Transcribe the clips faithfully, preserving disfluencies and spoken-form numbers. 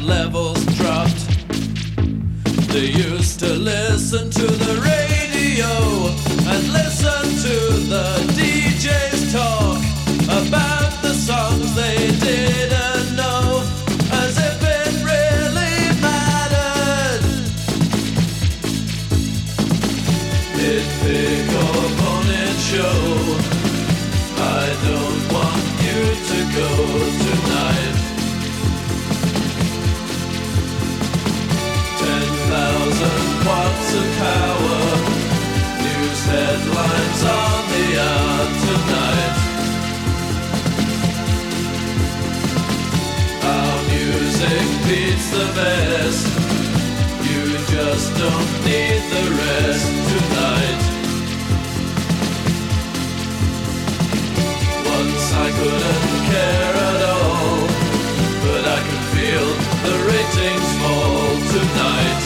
levels dropped. They used to listen to the radio and listen to the D Js talk about the songs they didn't know, as if it really mattered. Hit, pick up on it, show. I don't want you to go tonight. Ten thousand watts of power, news headlines on the hour tonight. Our music beats the best, you just don't need the rest tonight. Once I couldn't care at all, but I can feel the ratings fall tonight.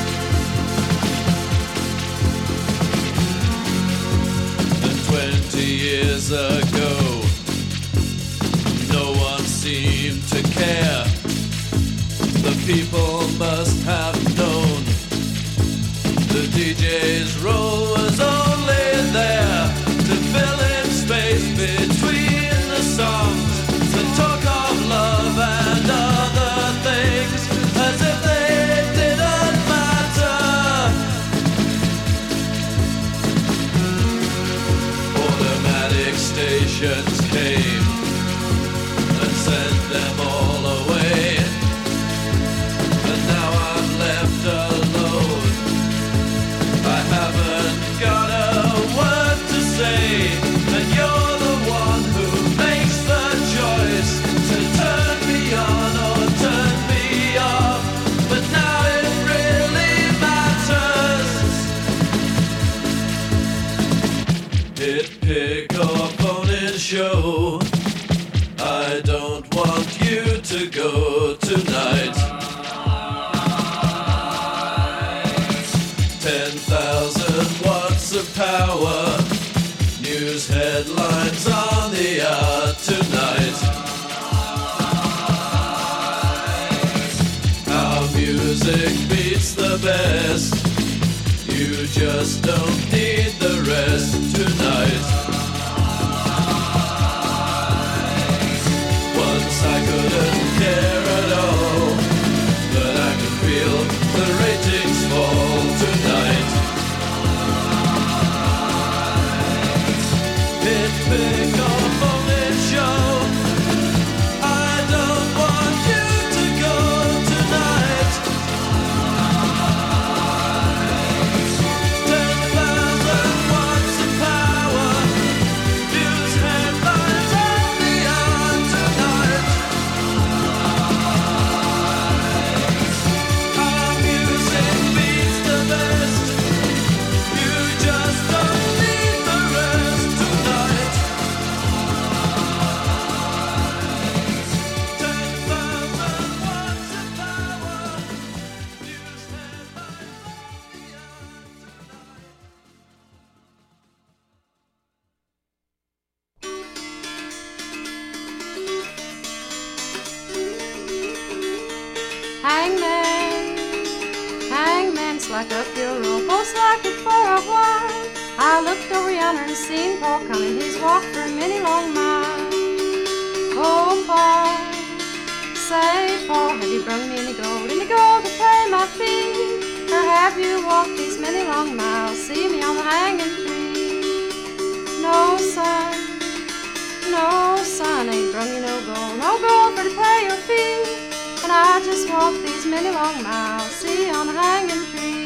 And twenty years ago, no one seemed to care. The people must have known the D J's role was only there to fill in space between the songs, to talk of love and other things, as if they didn't matter. Automatic stations came and sent them all away, and now I'm left alone. I haven't got a word to say, and you're the one who makes the choice to turn me on or turn me off. But now it really matters. Hit, pick up on it, show. I don't want you to go tonight. Ten thousand watts of power, news headlines on the hour tonight. Our music beats the best, you just don't need the rest tonight. Once I couldn't care at all, but I can feel the ratings fall tonight. Hit, pick up on it, show. I don't want you to go tonight. Ten thousand watts of power, news headlines on the hour tonight. Our music beats the best, you just don't need the rest tonight. Ten thousand watts of power, news headlines on the hour Hangman, hangman, slack up your rope, oh slack it for a while. I looked over yonder and seen Paul coming, he's walked for many long miles. Oh Paul, say Paul, have you brung me any gold, any gold to pay my fee? Or have you walked these many long miles, see me on the hanging tree? No son, no son, ain't brung you no gold, no gold for to pay your fee. And I just walked these many long miles, see on the hanging tree.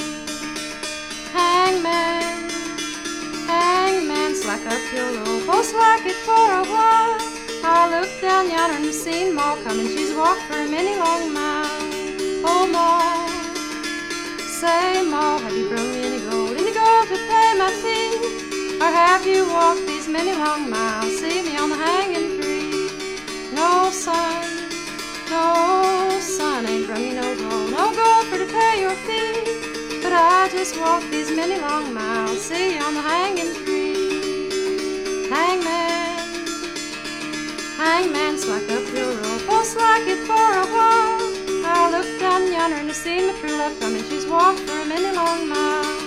Hangman, hangman, slack up your rope, oh slack it for a while. I looked down yonder and seen Ma coming, she's walked for many long miles. Oh Ma, say Ma, have you brung me any gold, any gold to pay my fee? Or have you walked these many long miles, see me on the hanging tree? No son, no son, ain't brung me no gold, no gold for to pay your fee. But I just walked these many long miles, see you on the hanging tree. Hangman, hangman, slack up your rope, oh slack it for a while. I I look down yonder and I see my true love coming. She's walked for many long miles.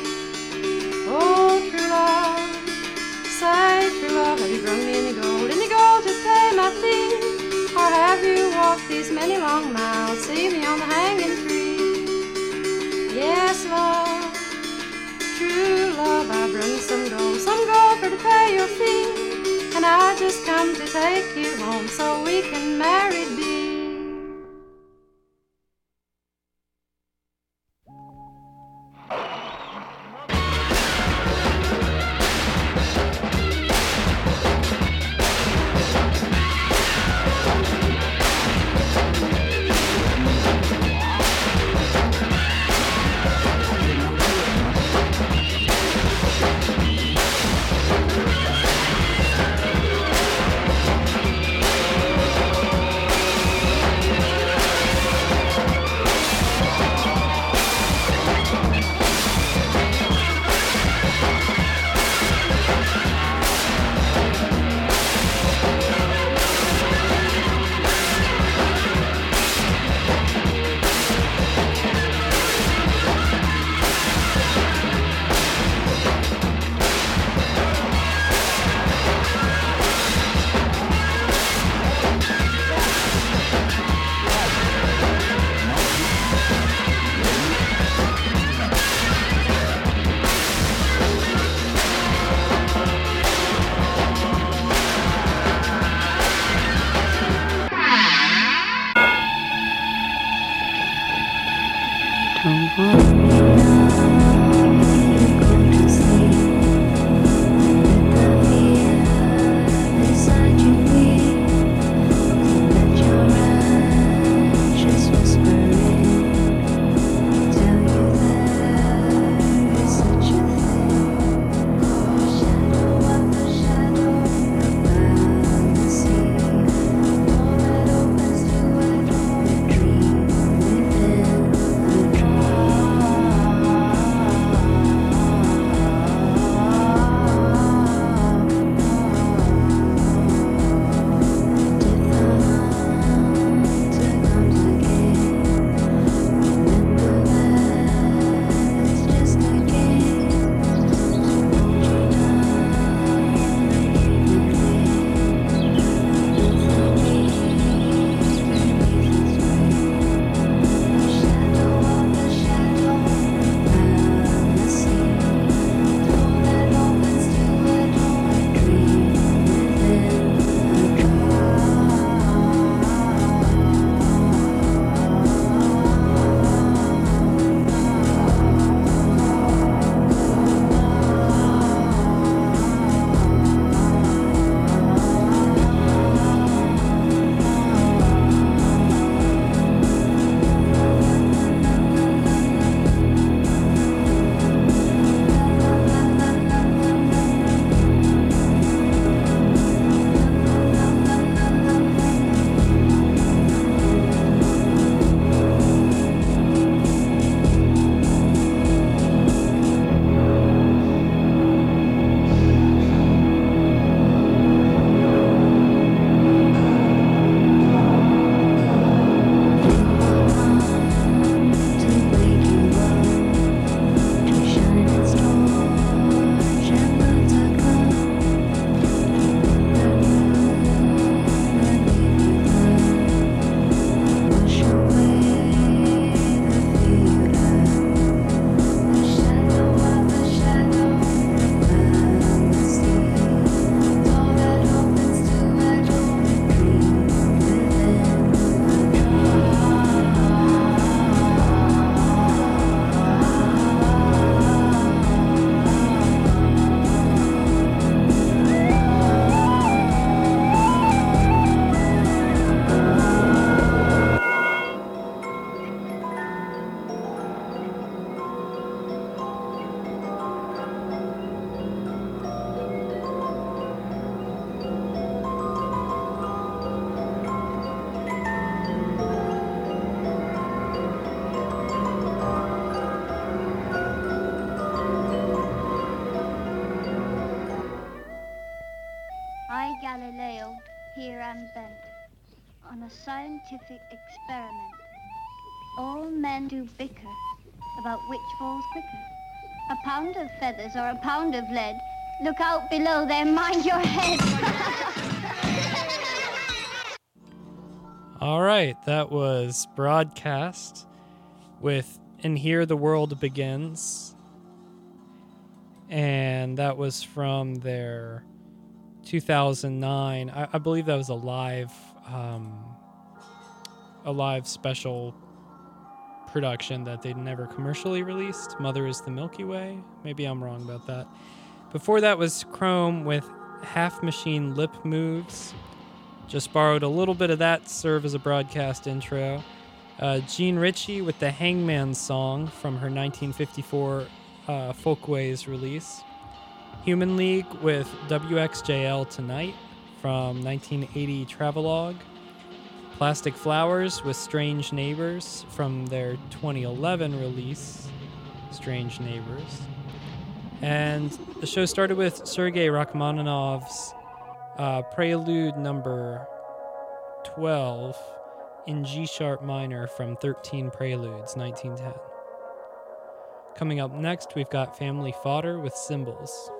Oh, true love, say, true love, have you brung me any gold? Any gold to pay my fee? Or have you walked these many long miles? See me on the hanging tree. Yes, love, true love, I brung you some gold, some gold for to pay your fee. And I just come to take you home so we can married be. here and bent on a scientific experiment all men do bicker about which falls quicker. A pound of feathers or a pound of lead. Look out below there, mind your head. All right, that was Broadcast with And Here the World Begins. And that was from their two thousand nine, I, I believe that was a live, um, a live special production that they'd never commercially released. Mother is the Milky Way. Maybe I'm wrong about that. Before that was Chrome with Half Machine Lip Moves. Just borrowed a little bit of that to serve as a broadcast intro. Uh, Jean Ritchie with the Hangman song from her nineteen fifty-four uh, Folkways release. Human League with W X J L Tonight from nineteen eighty Travelogue. Plastic Flowers with Strange Neighbors from their twenty eleven release, Strange Neighbors. And the show started with Sergei Rachmaninoff's uh, Prelude number twelve in G sharp minor from thirteen Preludes, nineteen ten. Coming up next, we've got Family Fodder with Symbols.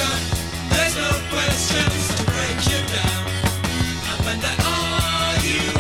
Questions to break you down. And when there are you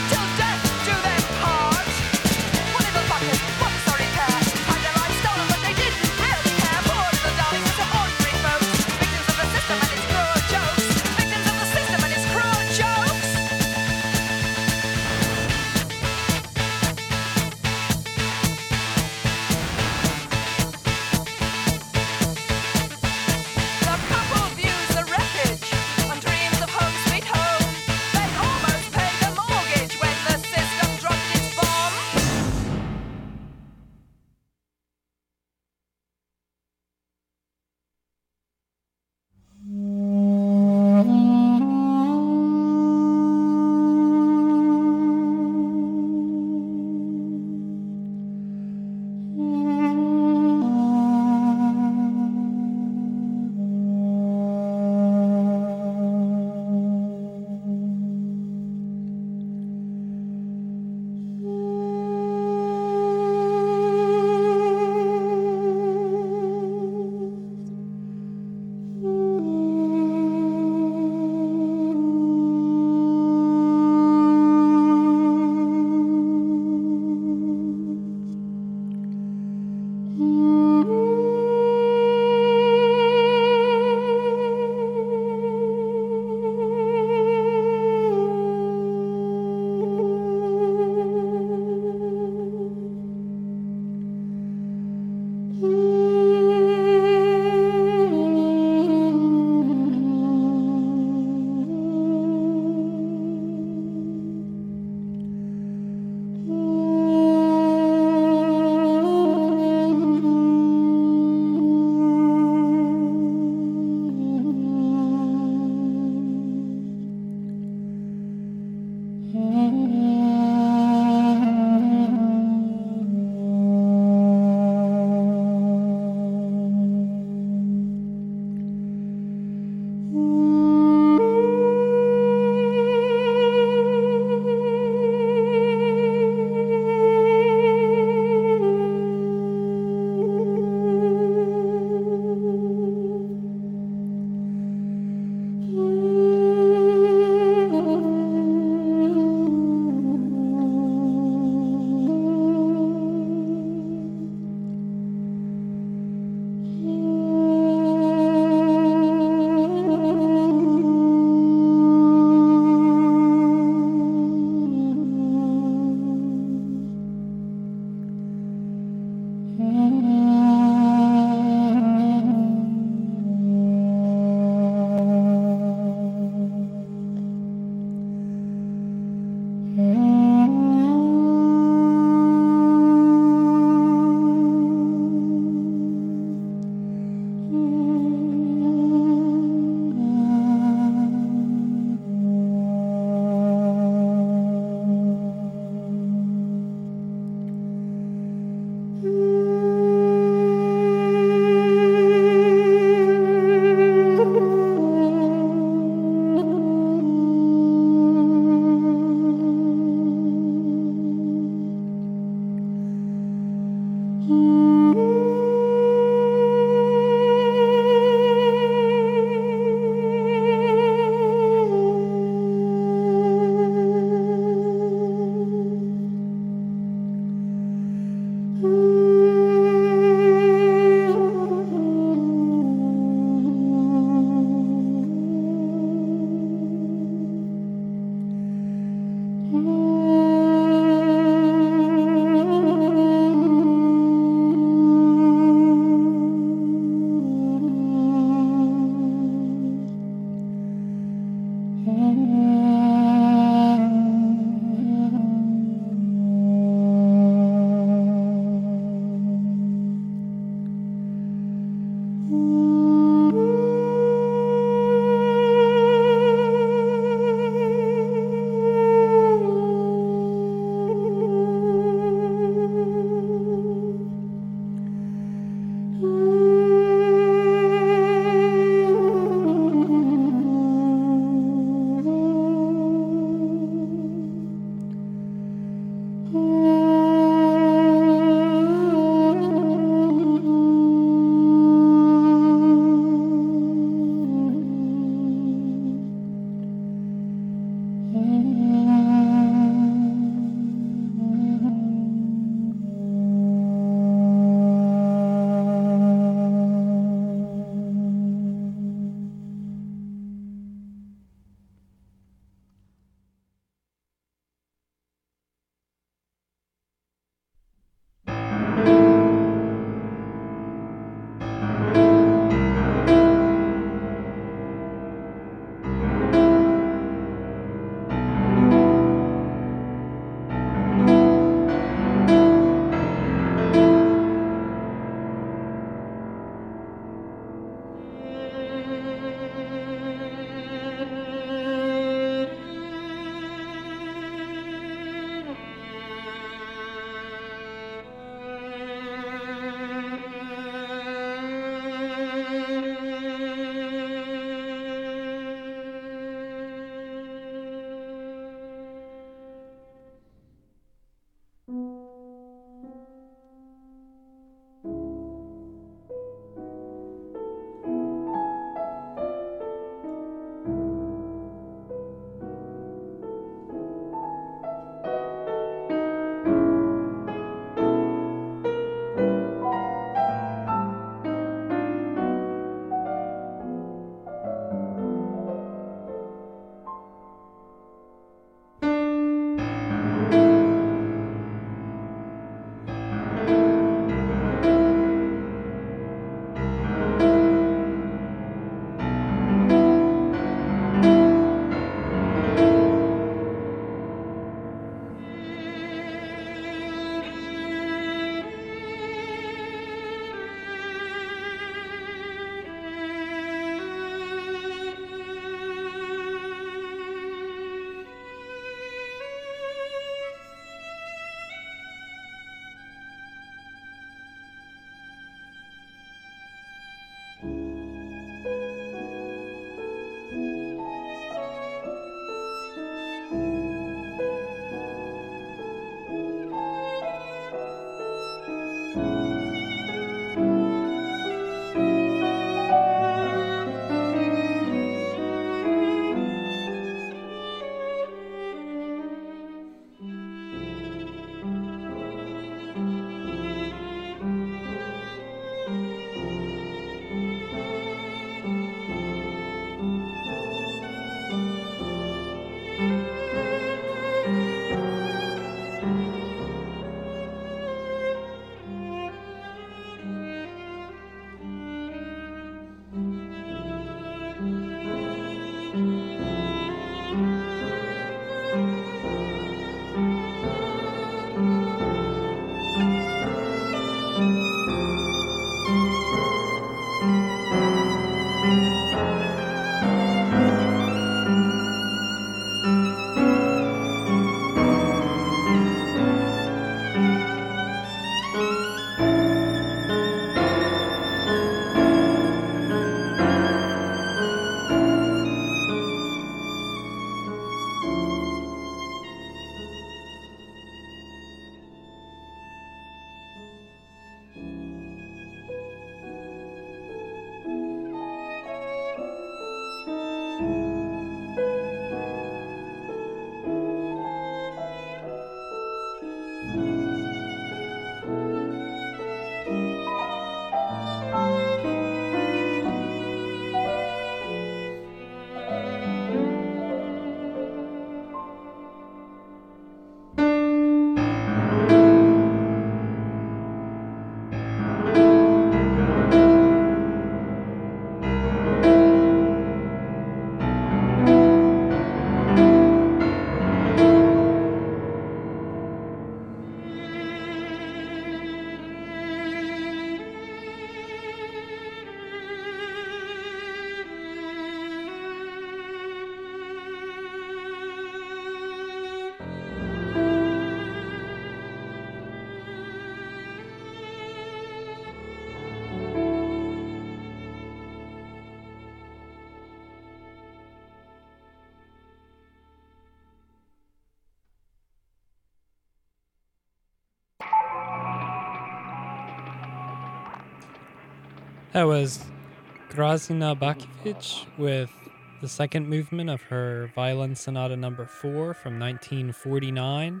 That was Grazina Bakiewicz with the second movement of her Violin Sonata number four from nineteen forty-nine.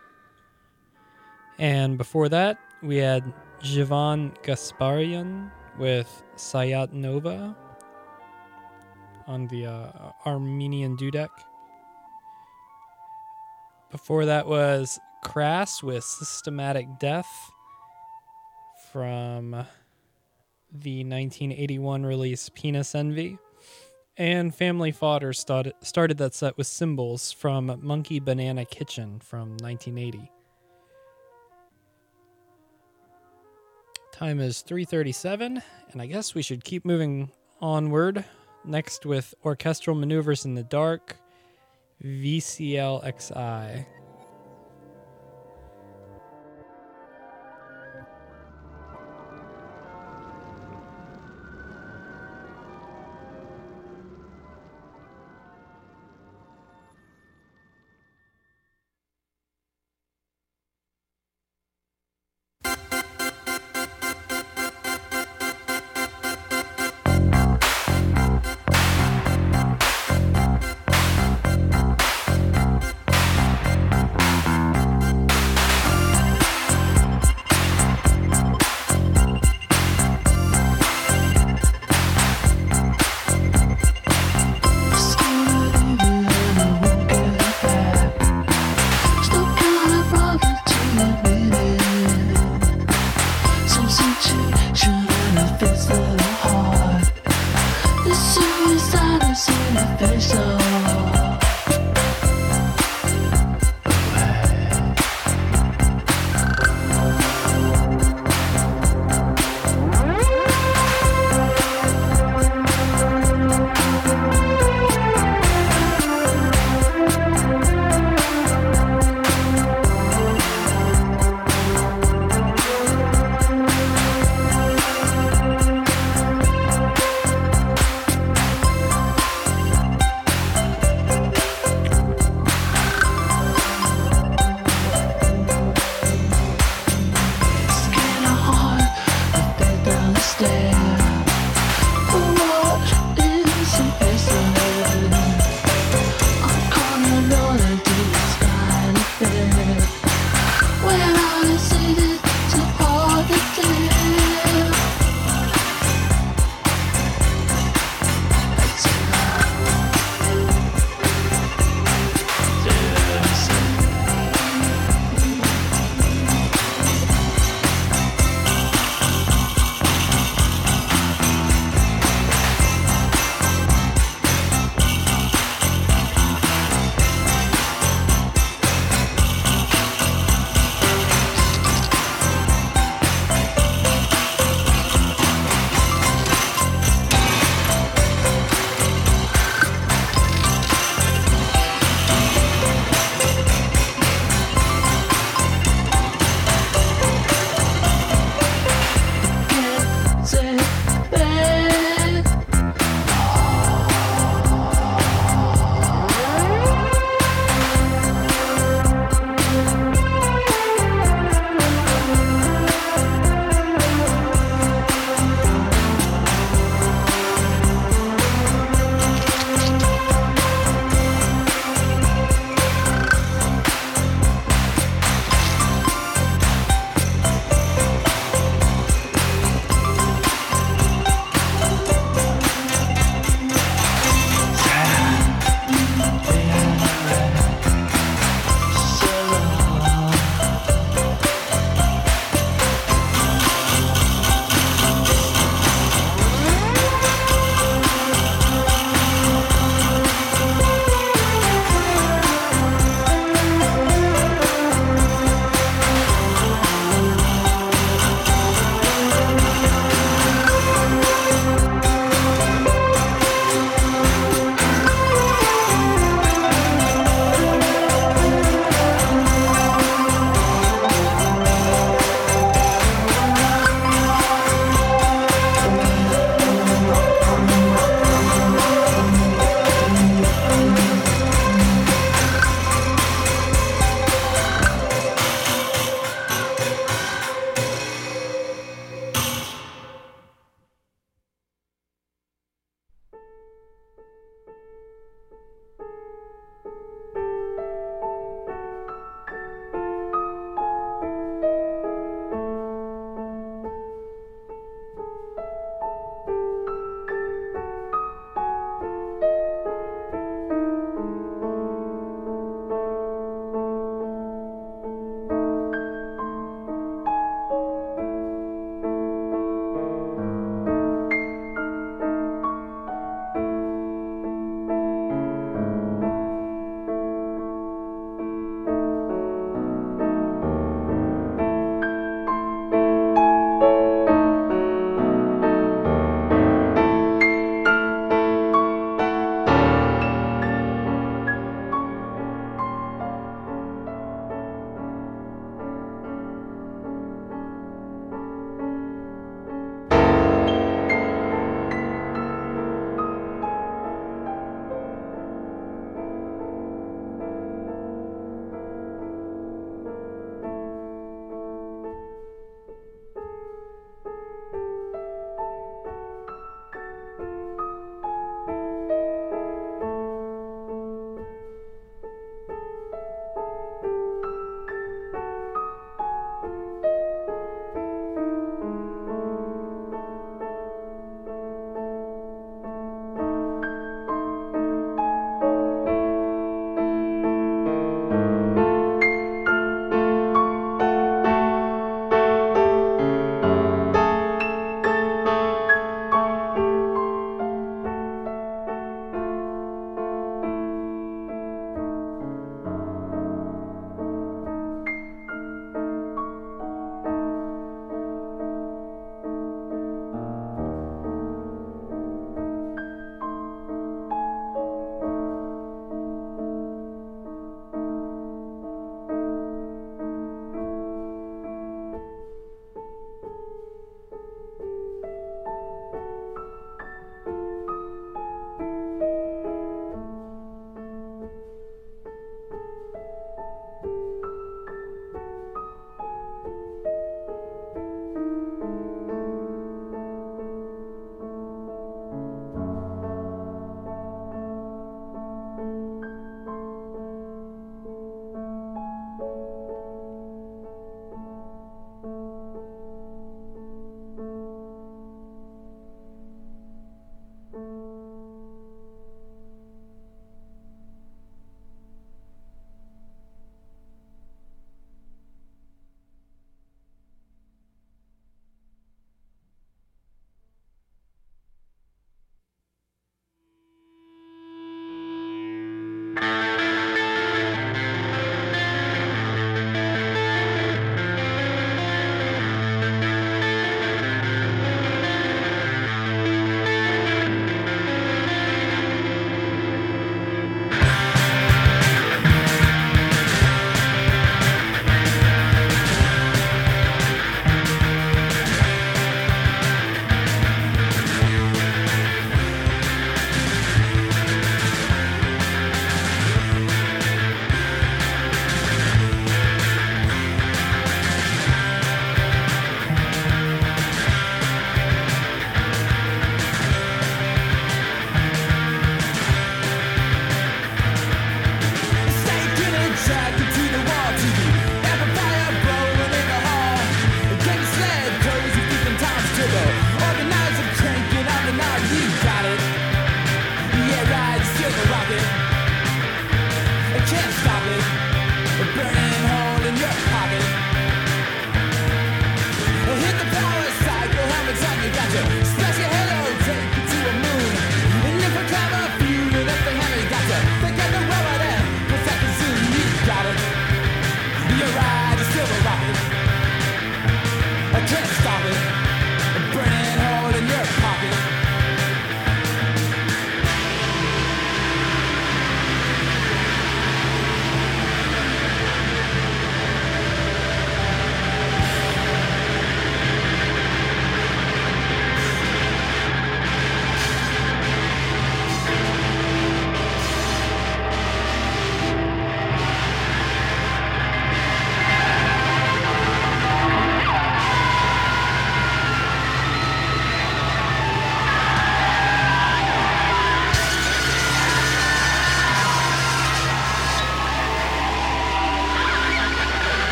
And before that, we had Jivan Gasparian with Sayat Nova on the uh, Armenian dudek. Before that was Crass with Systematic Death from the nineteen eighty-one release Penis Envy. And Family Fodder started, started that set with Symbols from Monkey Banana Kitchen from nineteen eighty. Time is three thirty-seven, and I guess we should keep moving onward. Next with Orchestral Maneuvers in the Dark, V C L X I.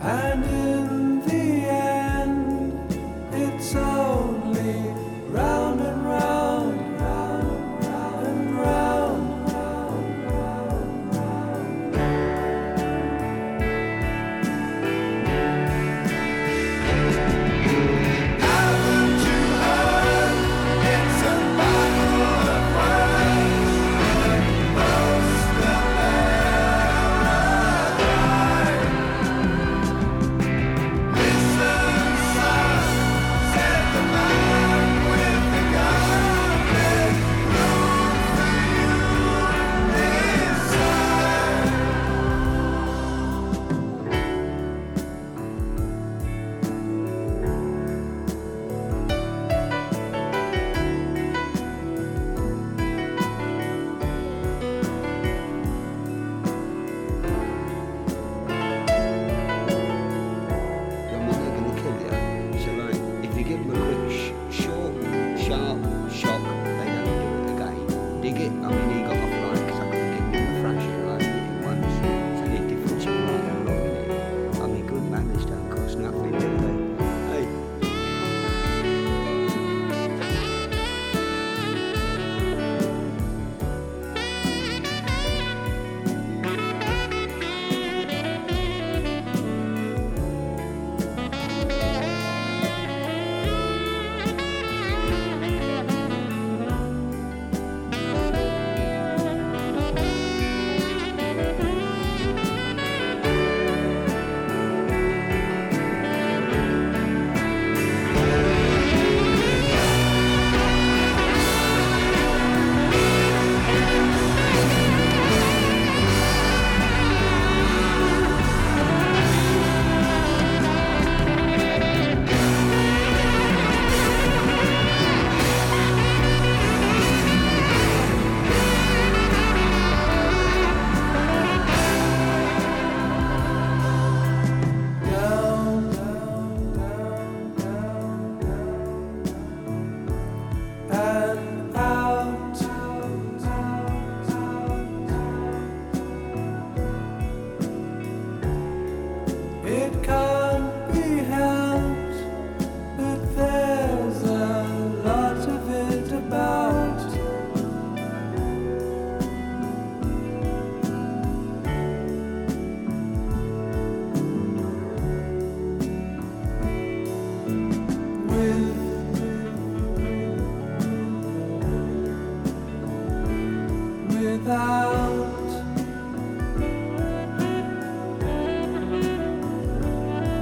And in the end, it's only round and round, round, round and round, round, round, round. Haven't you heard? It's a battle of words. Most of Listen, son, said the man with the gun. There's room for you inside. Your mother gonna kill you. So like, if you give them a quick, sh- short, sharp shock, they don't do it again. Dig it. I mean, he got off like, cause I could have given him a thrashing like he did once. It's only a difference of right and wrong, isn't it? I mean, good manners don't cost nothing, do they? Hey. Down, down, down, down, down, and out, out, out, out. It can't be helped that there's a lot of it about. With without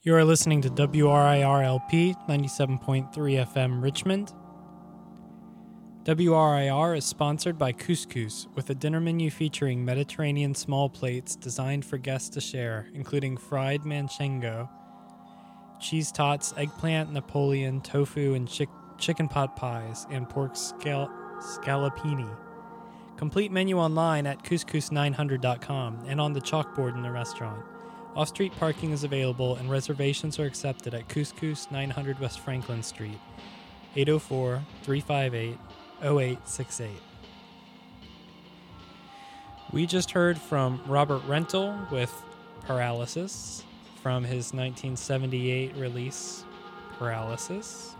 You are listening to W R I R L P ninety-seven point three F M Richmond. W R I R is sponsored by Couscous, with a dinner menu featuring Mediterranean small plates designed for guests to share, including fried manchego, cheese tots, eggplant, Napoleon, tofu, and chick- chicken pot pies, and pork scal- scallopini. Complete menu online at couscous nine hundred dot com and on the chalkboard in the restaurant. Off-street parking is available and reservations are accepted at Couscous nine hundred West Franklin Street, eight oh four, three five eight, oh eight six eight. We just heard from Robert Rental with Paralysis from his nineteen seventy-eight release Paralysis.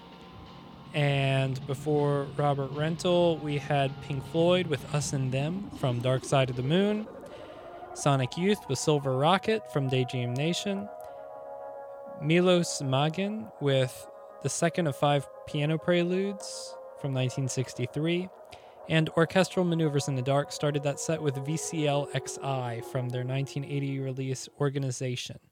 And before Robert Rental, we had Pink Floyd with Us and Them from Dark Side of the Moon, Sonic Youth with Silver Rocket from Daydream Nation, Milos Magin with the second of five piano preludes from nineteen sixty-three, and Orchestral Maneuvers in the Dark started that set with V C L X I from their nineteen eighty release Organization.